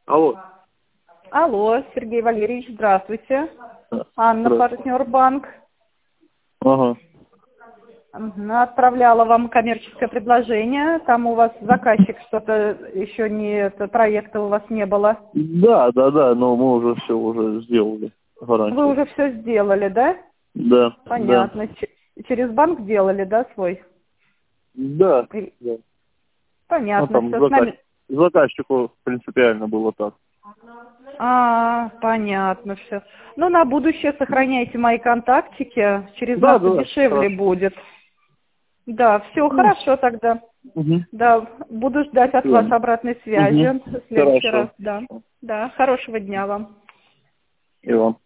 Алло. Алло, Сергей Валерьевич, здравствуйте. Анна, Здравствуйте. партнер-банк. Ага. Отправляла вам коммерческое предложение. Там у вас заказчик что-то еще не... проекта у вас не было. Да, но мы уже все уже сделали. Гарантию. Вы уже все сделали, да? Да, Понятно. Через банк делали, да, свой? да. И- Да. Ну, Понятно, там все с нами. заказчику принципиально было так. Понятно все. Ну, на будущее сохраняйте мои контактики. Через Да, нас да, дешевле хорошо. будет. Да, все Ну, хорошо тогда. угу. Да, буду ждать от вас обратной связи Угу. в следующий раз. Хорошо. Да, да, хорошего дня вам. И вам.